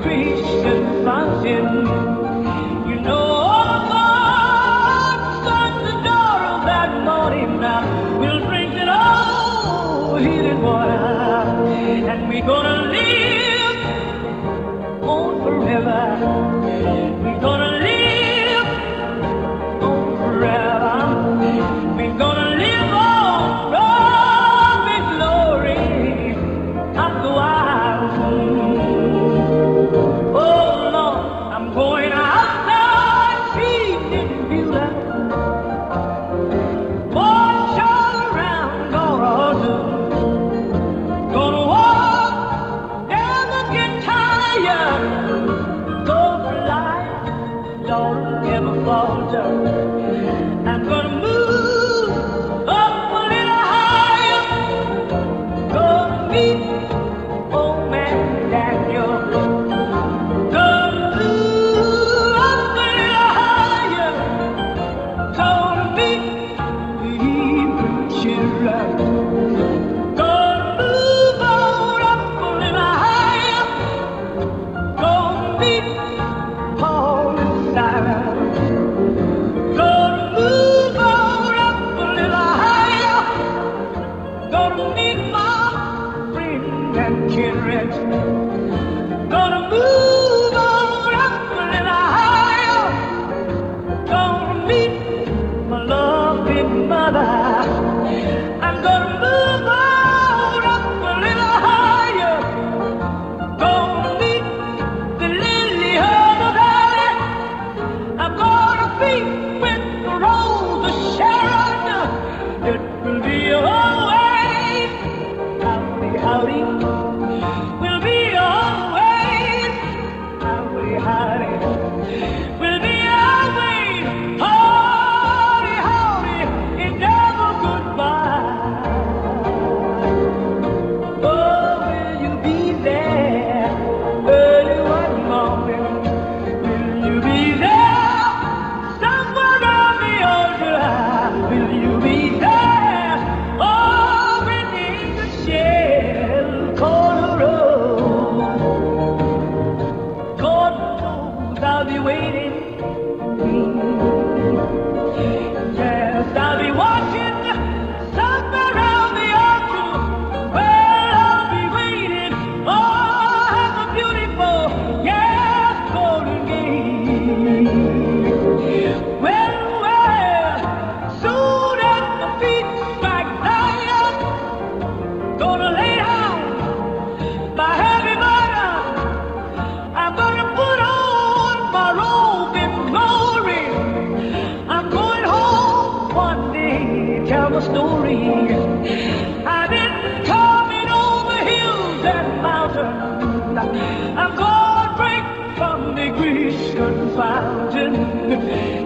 Grecian fountain. You know all the sons and daughters that morning now will drink it all heated water, and we're gonna live on forever. We're gonna live on forever. We're gonna live on from glory after a while. Oh Lord, I'm going outside, feeding beautiful. Boys all around, gonna walk, never get tired. Go for life, don't ever falter. I'm gonna move up a little higher. Gonna meet old man Daniel. Gonna move up a little higher. Gonna meet the Hebrew children. Gonna move on up a little higher. Gonna meet Paul and Silas. Gonna move on up a little higher. Gonna meet my friend and kindred. Gonna move on up a little higher. Gonna meet my loving mother. I'm gonna move on up a little higher. Gonna meet the lily of the valley. I'm gonna be with the rose of Sharon. It will be always howdy, howdy. Will be always howdy, howdy. Will be always howdy, howdy. It's never goodbye. Oh, will you be there early one morning? Will you be there somewhere on the altar? Will you be there over in the shell corner? God knows I'll be waiting. Yes, I'll be watching somewhere around the altar. Well, I'll be waiting. Oh, have a beautiful, yes, golden gate. Well, soon as the feet strike Zion, gonna lay down my heavy burden. I'm gonna put on my robe in glory. I'm going home one day, tell my story. I've been coming over hills and mountains. I'm gonna drink from the Grecian fountain.